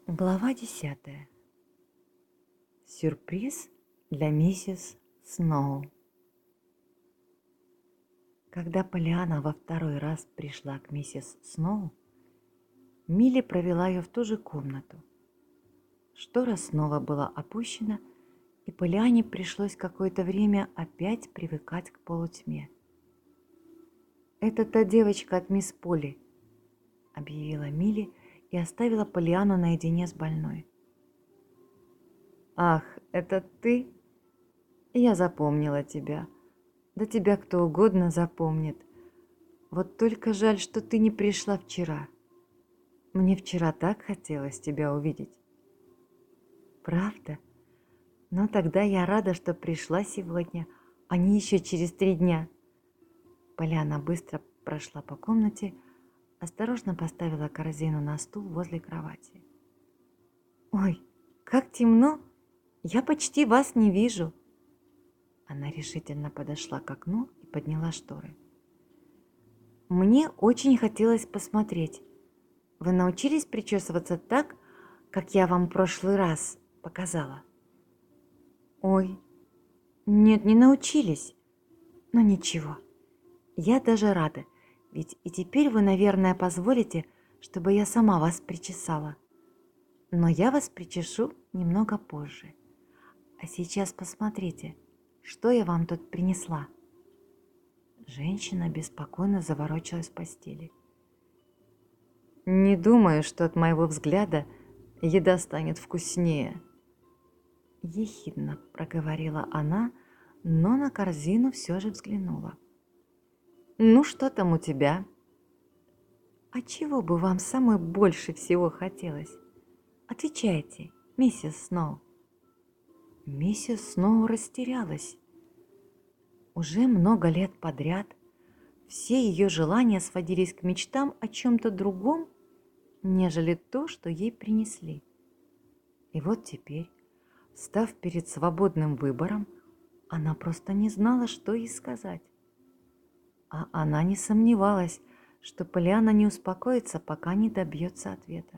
Глава 10. Сюрприз для миссис Сноу. Когда Полианна во второй раз пришла к миссис Сноу, Милли провела ее в ту же комнату. Штора снова была опущена, и Полианне пришлось какое-то время опять привыкать к полутьме. «Это та девочка от мисс Полли», — объявила Милли и оставила Полианну наедине с больной. «Ах, это ты? Я запомнила тебя. Да тебя кто угодно запомнит. Вот только жаль, что ты не пришла вчера. Мне вчера так хотелось тебя увидеть». «Правда? Но тогда я рада, что пришла сегодня, а не еще через 3 дня». Поляна быстро прошла по комнате, осторожно поставила корзину на стул возле кровати. «Ой, как темно! Я почти вас не вижу!» Она решительно подошла к окну и подняла шторы. «Мне очень хотелось посмотреть. Вы научились причесываться так, как я вам в прошлый раз показала?» «Ой, нет, не научились. Но ничего, я даже рада, ведь и теперь вы, наверное, позволите, чтобы я сама вас причесала. Но я вас причешу немного позже. А сейчас посмотрите, что я вам тут принесла». Женщина беспокойно заворочилась в постели. «Не думаю, что от моего взгляда еда станет вкуснее», — ехидно проговорила она, но на корзину все же взглянула. «Ну, что там у тебя?» «А чего бы вам самое больше всего хотелось? Отвечайте, миссис Сноу». Миссис Сноу растерялась. Уже много лет подряд все ее желания сводились к мечтам о чем-то другом, нежели то, что ей принесли. И вот теперь, став перед свободным выбором, она просто не знала, что ей сказать. А она не сомневалась, что Полианна не успокоится, пока не добьется ответа.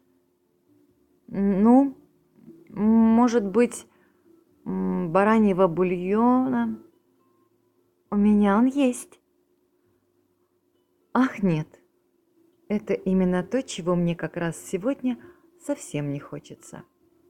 «Ну, может быть, бараньего бульона? У меня он есть». «Ах, нет, это именно то, чего мне как раз сегодня совсем не хочется»,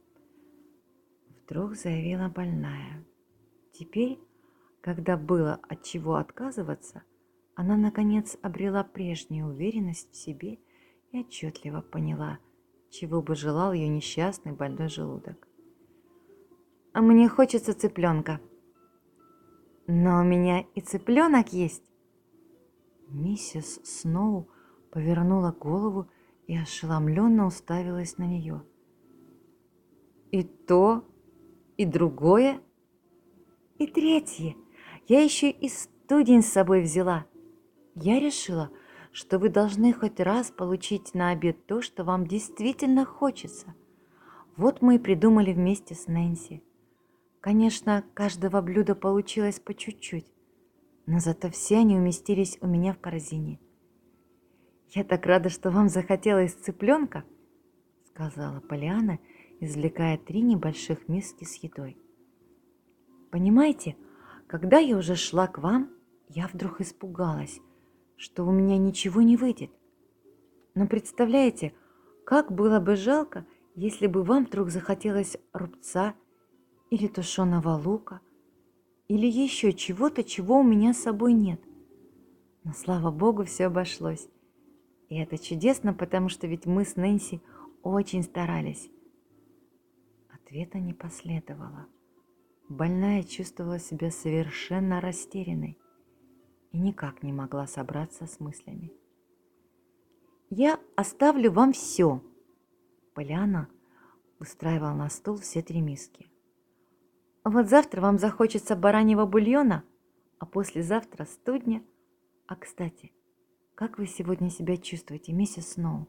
— вдруг заявила больная. Теперь, когда было от чего отказываться, она, наконец, обрела прежнюю уверенность в себе и отчетливо поняла, чего бы желал ее несчастный больной желудок. «А мне хочется цыпленка». «Но у меня и цыпленок есть». Миссис Сноу повернула голову и ошеломленно уставилась на нее. «И то, и другое, и третье. Я еще и студень с собой взяла. Я решила, что вы должны хоть раз получить на обед то, что вам действительно хочется. Вот мы и придумали вместе с Нэнси. Конечно, каждого блюда получилось по чуть-чуть, но зато все они уместились у меня в корзине. Я так рада, что вам захотелось цыпленка», — сказала Полианна, извлекая 3 небольших миски с едой. «Понимаете, когда я уже шла к вам, я вдруг испугалась, что у меня ничего не выйдет. Но представляете, как было бы жалко, если бы вам вдруг захотелось рубца или тушеного лука, или еще чего-то, чего у меня с собой нет. Но, слава богу, все обошлось. И это чудесно, потому что ведь мы с Нэнси очень старались». Ответа не последовало. Больная чувствовала себя совершенно растерянной и никак не могла собраться с мыслями. «Я оставлю вам все». Полианна устраивала на стол все 3 миски. «Вот завтра вам захочется бараньего бульона, а послезавтра студня. А, кстати, как вы сегодня себя чувствуете, миссис Сноу?»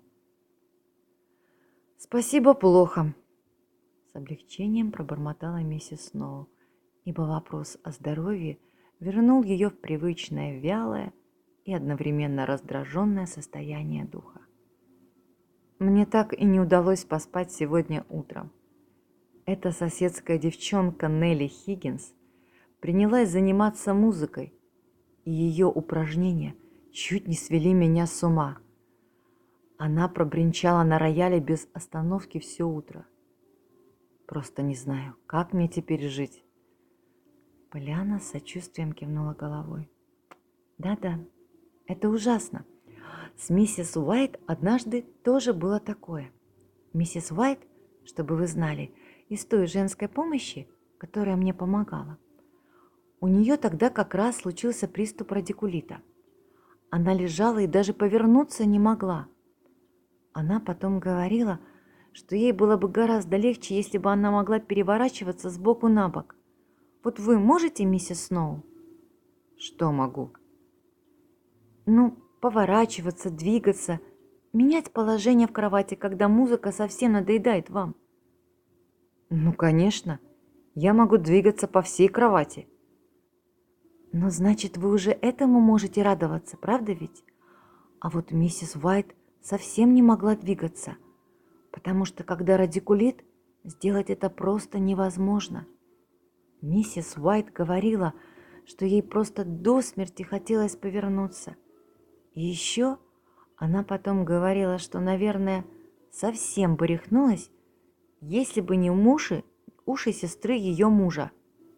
«Спасибо, плохо», — с облегчением пробормотала миссис Сноу, ибо вопрос о здоровье вернул ее в привычное вялое и одновременно раздраженное состояние духа. Мне так и не удалось поспать сегодня утром. Эта соседская девчонка Нелли Хиггинс принялась заниматься музыкой, и ее упражнения чуть не свели меня с ума. Она пробринчала на рояле без остановки все утро. Просто не знаю, как мне теперь жить. Полианна с сочувствием кивнула головой. Да-да, это ужасно. С миссис Уайт однажды тоже было такое. Миссис Уайт, чтобы вы знали, из той женской помощи, которая мне помогала. У нее тогда как раз случился приступ радикулита. Она лежала и даже повернуться не могла. Она потом говорила, что ей было бы гораздо легче, если бы она могла переворачиваться с боку на бок. Вот вы можете, миссис Сноу? Что могу? Ну, поворачиваться, двигаться, менять положение в кровати, когда музыка совсем надоедает вам. Ну, конечно, я могу двигаться по всей кровати. Но значит, вы уже этому можете радоваться, правда ведь? А вот миссис Уайт совсем не могла двигаться, потому что когда радикулит, сделать это просто невозможно. Миссис Уайт говорила, что ей просто до смерти хотелось повернуться. И еще она потом говорила, что, наверное, совсем бы рехнулась, если бы не уши сестры ее мужа.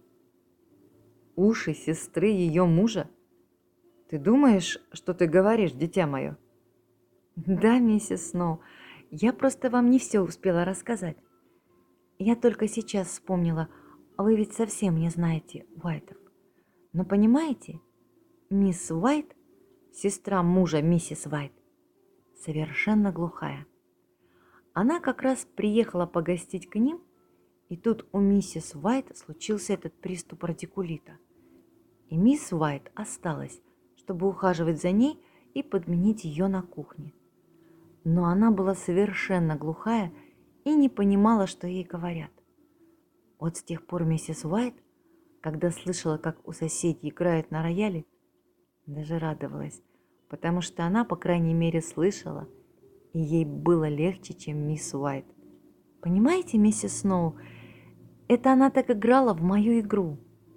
Уши сестры ее мужа? Ты думаешь, что ты говоришь, дитя мое? Да, миссис Сноу, я просто вам не все успела рассказать. Я только сейчас вспомнила, а вы ведь совсем не знаете Уайтов. Но понимаете, мисс Уайт, сестра мужа миссис Уайт, совершенно глухая. Она как раз приехала погостить к ним, и тут у миссис Уайт случился этот приступ радикулита. И мисс Уайт осталась, чтобы ухаживать за ней и подменить ее на кухне. Но она была совершенно глухая и не понимала, что ей говорят. Вот с тех пор миссис Уайт, когда слышала, как у соседей играют на рояле, даже радовалась, потому что она, по крайней мере, слышала, и ей было легче, чем мисс Уайт. Понимаете, миссис Сноу, это она так играла в мою игру.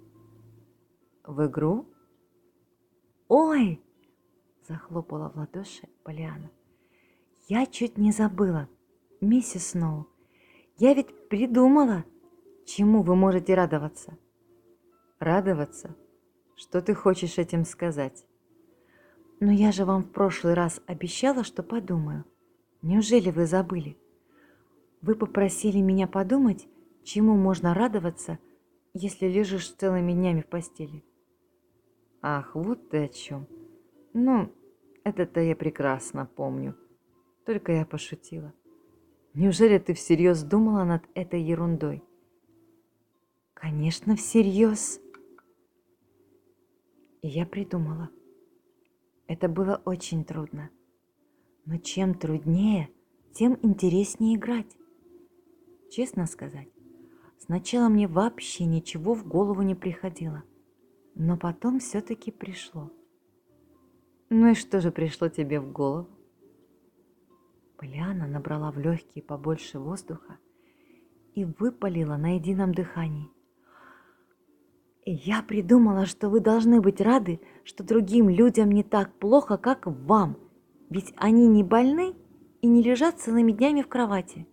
В игру? Ой! Захлопала в ладоши Полианна. Я чуть не забыла. Миссис Сноу, я ведь придумала, чему вы можете радоваться. Радоваться? Что ты хочешь этим сказать? Но я же вам в прошлый раз обещала, что подумаю. Неужели вы забыли? Вы попросили меня подумать, чему можно радоваться, если лежишь целыми днями в постели. Ах, вот ты о чем. Ну, это-то я прекрасно помню. Только я пошутила. Неужели ты всерьез думала над этой ерундой? Конечно, всерьез. И я придумала. Это было очень трудно. Но чем труднее, тем интереснее играть. Честно сказать, сначала мне вообще ничего в голову не приходило. Но потом все-таки пришло. Ну и что же пришло тебе в голову? Полианна набрала в легкие побольше воздуха и выпалила на едином дыхании. Я придумала, что вы должны быть рады, что другим людям не так плохо, как вам, ведь они не больны и не лежат целыми днями в кровати.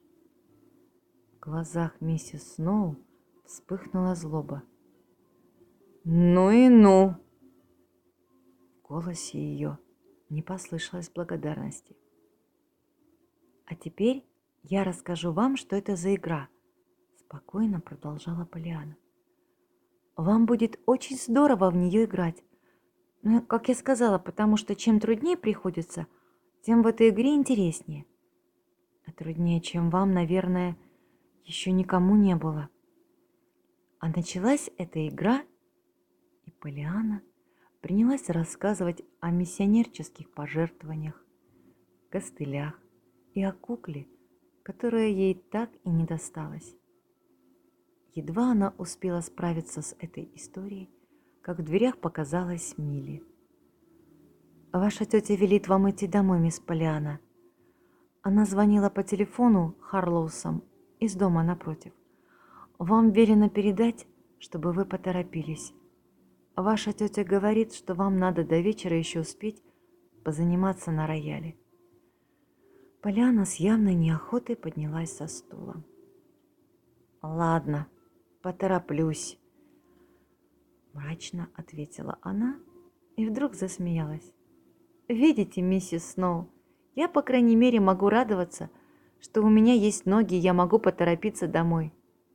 В глазах миссис Сноу вспыхнула злоба. Ну и ну! В голосе ее не послышалось благодарности. А теперь я расскажу вам, что это за игра, спокойно продолжала Полианна. Вам будет очень здорово в нее играть. Ну, как я сказала, потому что чем труднее приходится, тем в этой игре интереснее. А труднее, чем вам, наверное, еще никому не было. А началась эта игра, и Полианна принялась рассказывать о миссионерческих пожертвованиях, костылях и о кукле, которая ей так и не досталась. Едва она успела справиться с этой историей, как в дверях показалась Милли. «Ваша тетя велит вам идти домой, мисс Полианна. Она звонила по телефону Харлоусам из дома напротив. Вам велено передать, чтобы вы поторопились. Ваша тетя говорит, что вам надо до вечера еще успеть позаниматься на рояле. Полианна с явной неохотой поднялась со стула. «Ладно, потороплюсь», — мрачно ответила она и вдруг засмеялась. «Видите, миссис Сноу, я, по крайней мере, могу радоваться, что у меня есть ноги, и я могу поторопиться домой».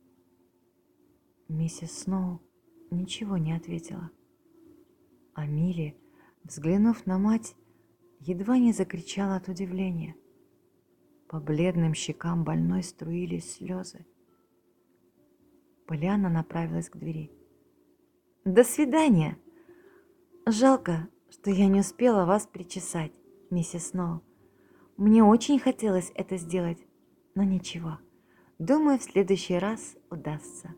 Миссис Сноу ничего не ответила. А Милли, взглянув на мать, едва не закричала от удивления. По бледным щекам больной струились слезы. Полианна направилась к двери. «До свидания! Жалко, что я не успела вас причесать, миссис Сноу. Мне очень хотелось это сделать, но ничего. Думаю, в следующий раз удастся».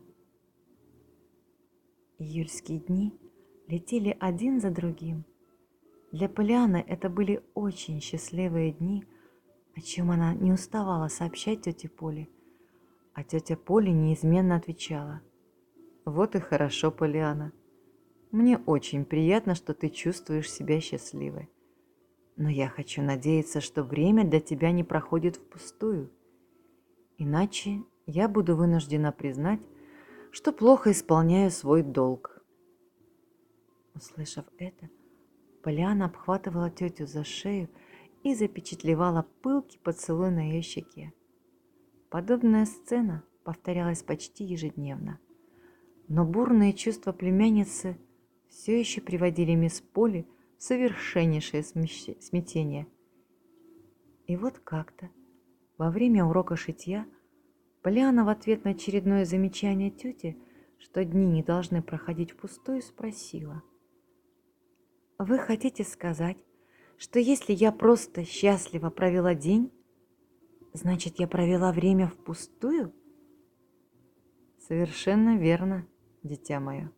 Июльские дни летели один за другим. Для Полианны это были очень счастливые дни, о чем она не уставала сообщать тете Поле, а тетя Поля неизменно отвечала: «Вот и хорошо, Полианна. Мне очень приятно, что ты чувствуешь себя счастливой. Но я хочу надеяться, что время для тебя не проходит впустую. Иначе я буду вынуждена признать, что плохо исполняю свой долг». Услышав это, Полианна обхватывала тетю за шею и запечатлевала пылкий поцелуй на ее щеке. Подобная сцена повторялась почти ежедневно, но бурные чувства племянницы все еще приводили мисс Полли в совершеннейшее смятение. И вот как-то во время урока шитья Полианна в ответ на очередное замечание тети, что дни не должны проходить впустую, спросила: «Вы хотите сказать, что если я просто счастливо провела день, значит, я провела время впустую?» «Совершенно верно, дитя мое.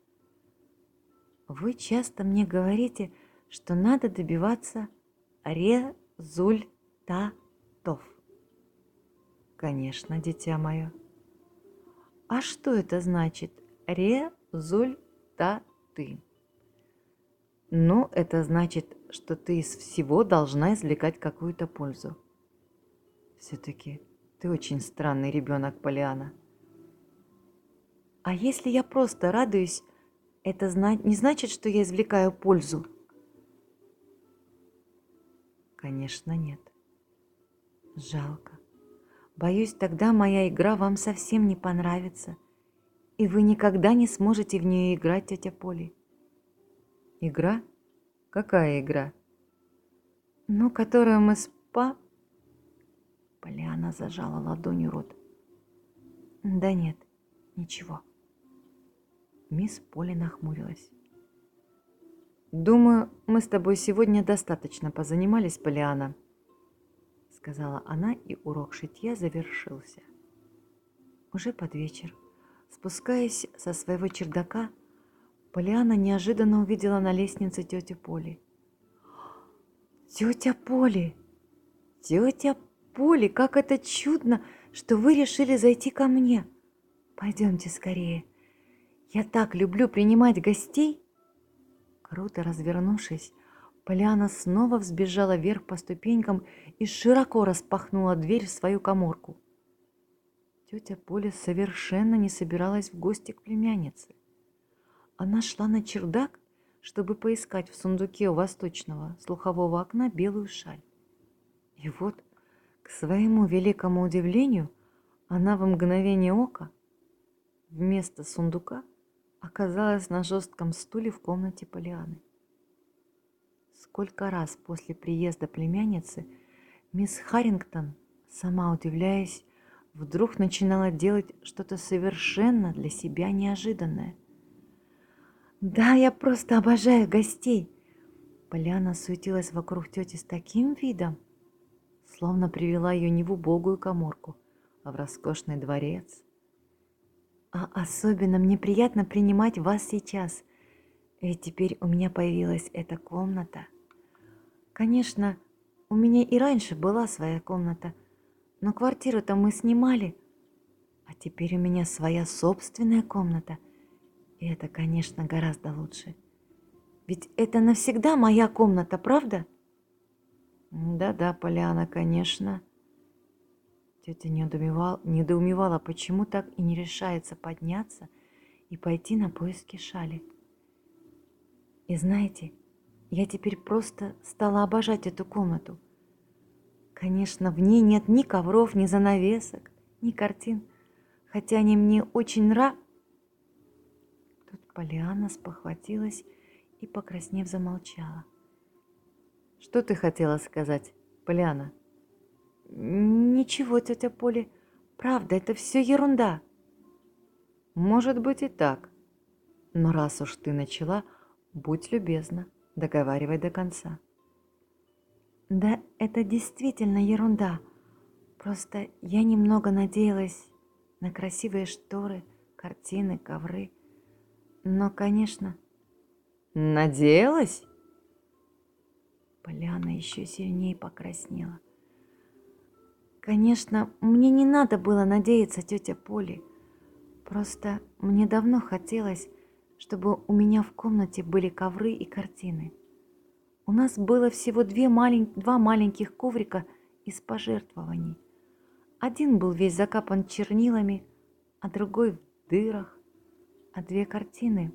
Вы часто мне говорите, что надо добиваться результатов». «Конечно, дитя мое. А что это значит результаты?» «Ну, это значит, что ты из всего должна извлекать какую-то пользу». «Все-таки ты очень странный ребенок, Полианна». «А если я просто радуюсь, это не значит, что я извлекаю пользу?» «Конечно, нет. Жалко. Боюсь, тогда моя игра вам совсем не понравится, и вы никогда не сможете в нее играть, тетя Поли». «Игра? Какая игра?» «Ну, которую мы с Полианна зажала ладонью рот. «Да нет, ничего». Мисс Полли нахмурилась. «Думаю, мы с тобой сегодня достаточно позанимались, Полианна», — сказала она, и урок шитья завершился. Уже под вечер, спускаясь со своего чердака, Полианна неожиданно увидела на лестнице тетю Полли. «Тетя Полли! Тетя Полли, как это чудно, что вы решили зайти ко мне! Пойдемте скорее. Я так люблю принимать гостей!» Круто развернувшись, Полианна снова взбежала вверх по ступенькам и широко распахнула дверь в свою каморку. Тетя Поля совершенно не собиралась в гости к племяннице. Она шла на чердак, чтобы поискать в сундуке у восточного слухового окна белую шаль. И вот, к своему великому удивлению, она в мгновение ока вместо сундука оказалась на жестком стуле в комнате Полианны. Сколько раз после приезда племянницы мисс Харрингтон, сама удивляясь, вдруг начинала делать что-то совершенно для себя неожиданное. «Да, я просто обожаю гостей!» Полианна суетилась вокруг тети с таким видом, словно привела ее не в убогую каморку, а в роскошный дворец. «А особенно мне приятно принимать вас сейчас, ведь теперь у меня появилась эта комната. Конечно, у меня и раньше была своя комната, но квартиру-то мы снимали, а теперь у меня своя собственная комната. И это, конечно, гораздо лучше. Ведь это навсегда моя комната, правда? Да-да, Поляна, конечно. Тетя недоумевала, почему так и не решается подняться и пойти на поиски шали. И знаете, я теперь просто стала обожать эту комнату. Конечно, в ней нет ни ковров, ни занавесок, ни картин, хотя они мне очень Тут Полианна спохватилась и, покраснев, замолчала. Что ты хотела сказать, Полианна? Ничего, тетя Поля, правда, это все ерунда. Может быть и так, но раз уж ты начала, будь любезна, договаривай до конца. Да, это действительно ерунда. Просто я немного надеялась на красивые шторы, картины, ковры. Но, конечно... Надеялась? Поляна еще сильнее покраснела. Конечно, мне не надо было надеяться, тетя Поля. Просто мне давно хотелось, чтобы у меня в комнате были ковры и картины. У нас было всего два маленьких коврика из пожертвований. Один был весь закапан чернилами, а другой в дырах, а две картины.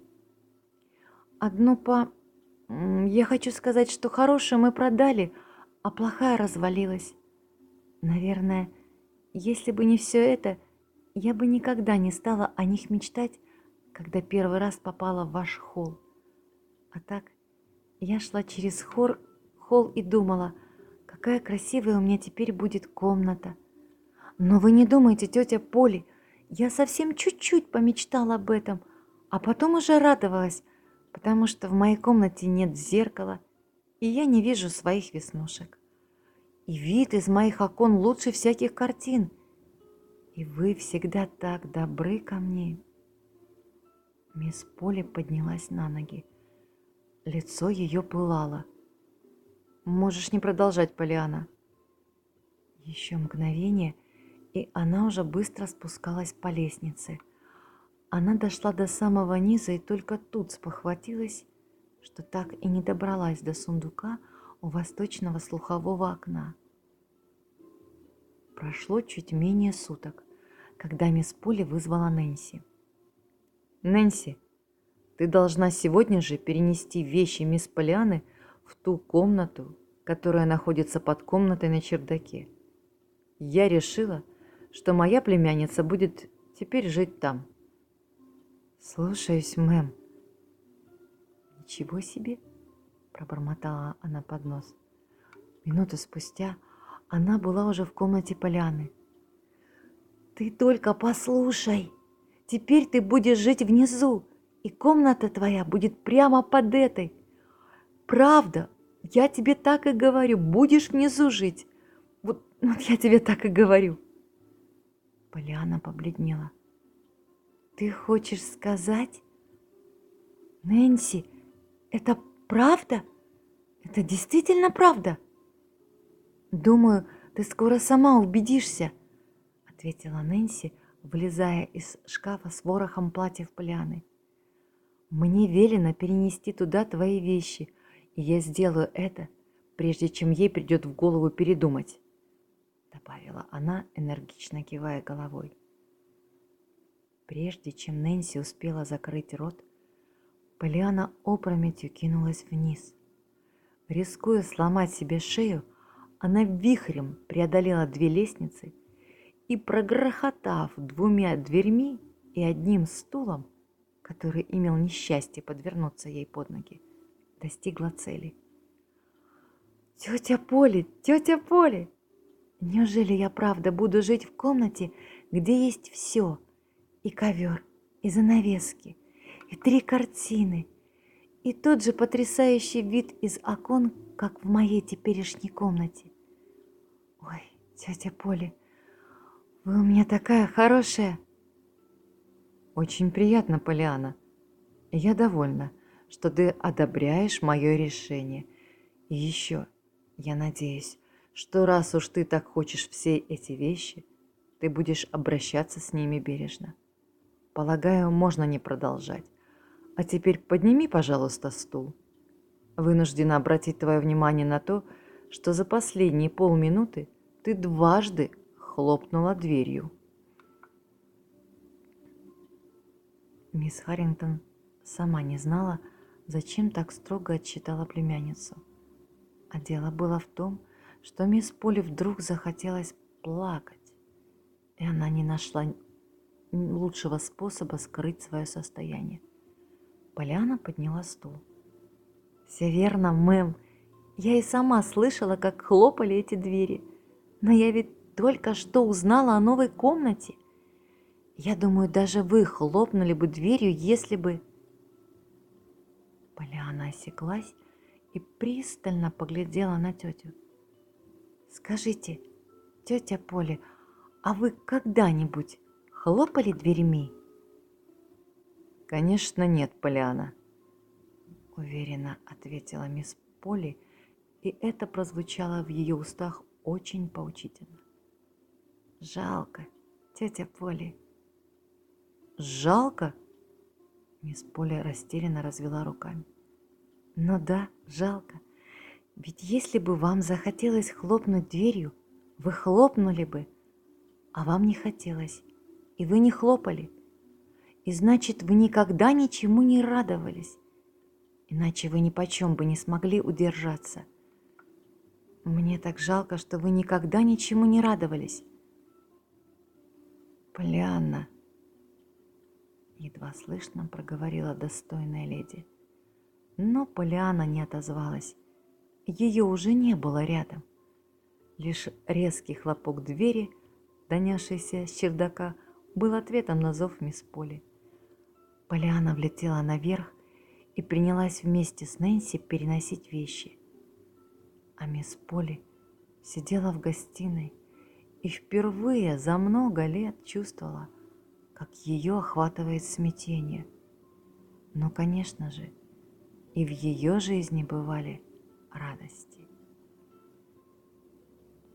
Я хочу сказать, что хорошую мы продали, а плохая развалилась. Наверное, если бы не все это, я бы никогда не стала о них мечтать, когда первый раз попала в ваш холл. А так, я шла через холл и думала, какая красивая у меня теперь будет комната. Но вы не думайте, тетя Поля, я совсем чуть-чуть помечтала об этом, а потом уже радовалась, потому что в моей комнате нет зеркала, и я не вижу своих веснушек. И вид из моих окон лучше всяких картин. И вы всегда так добры ко мне. Мисс Поля поднялась на ноги. Лицо ее пылало. Можешь не продолжать, Полианна. Еще мгновение, и она уже быстро спускалась по лестнице. Она дошла до самого низа и только тут спохватилась, что так и не добралась до сундука у восточного слухового окна. Прошло чуть менее суток, когда мисс Поля вызвала Нэнси. «Нэнси, ты должна сегодня же перенести вещи мисс Полианны в ту комнату, которая находится под комнатой на чердаке. Я решила, что моя племянница будет теперь жить там». «Слушаюсь, мэм». «Ничего себе!» – пробормотала она под нос. Минуту спустя она была уже в комнате Полианны. «Ты только послушай! Теперь ты будешь жить внизу, и комната твоя будет прямо под этой. Правда, я тебе так и говорю, будешь внизу жить. Вот я тебе так и говорю». Полианна побледнела. «Ты хочешь сказать, Нэнси, это правда? Это действительно правда?» «Думаю, ты скоро сама убедишься», — ответила Нэнси, вылезая из шкафа с ворохом платьев Полианны. «Мне велено перенести туда твои вещи, и я сделаю это, прежде чем ей придет в голову передумать», — добавила она, энергично кивая головой. Прежде чем Нэнси успела закрыть рот, Полианна опрометью кинулась вниз. Рискуя сломать себе шею, она вихрем преодолела 2 лестницы и, прогрохотав 2 дверьми и 1 стулом, который имел несчастье подвернуться ей под ноги, достигла цели. «Тетя Поля, тетя Поля! Неужели я правда буду жить в комнате, где есть все? И ковер, и занавески, и 3 картины, и тот же потрясающий вид из окон, как в моей теперешней комнате? Ой, тетя Поля, вы у меня такая хорошая!» «Очень приятно, Полианна. Я довольна, что ты одобряешь мое решение. И еще, я надеюсь, что раз уж ты так хочешь все эти вещи, ты будешь обращаться с ними бережно. Полагаю, можно не продолжать. А теперь подними, пожалуйста, стул. Вынуждена обратить твое внимание на то, что за последние полминуты ты дважды хлопнула дверью. Мисс Харрингтон сама не знала, зачем так строго отчитала племянницу. А дело было в том, что мисс Полли вдруг захотелось плакать, и она не нашла лучшего способа скрыть свое состояние. Полианна подняла стул. «Все верно, мэм. Я и сама слышала, как хлопали эти двери. Но я ведь только что узнала о новой комнате. Я думаю, даже вы хлопнули бы дверью, если бы...» Полианна осеклась и пристально поглядела на тетю. «Скажите, тетя Поли, а вы когда-нибудь хлопали дверьми?» «Конечно нет, Полианна», — уверенно ответила мисс Полли, и это прозвучало в ее устах очень поучительно. «Жалко, тетя Поли». «Жалко?» — мисс Полли растерянно развела руками. «Ну да, жалко. Ведь если бы вам захотелось хлопнуть дверью, вы хлопнули бы, а вам не хотелось, и вы не хлопали. И значит, вы никогда ничему не радовались, иначе вы ни почем бы не смогли удержаться. Мне так жалко, что вы никогда ничему не радовались». «Полианна», — едва слышно проговорила достойная леди. Но Полианна не отозвалась. Ее уже не было рядом. Лишь резкий хлопок двери, донесшийся с чердака, был ответом на зов мисс Полли. Полианна влетела наверх и принялась вместе с Нэнси переносить вещи. А мисс Полли сидела в гостиной и впервые за много лет чувствовала, как ее охватывает смятение. Но, конечно же, и в ее жизни бывали радости.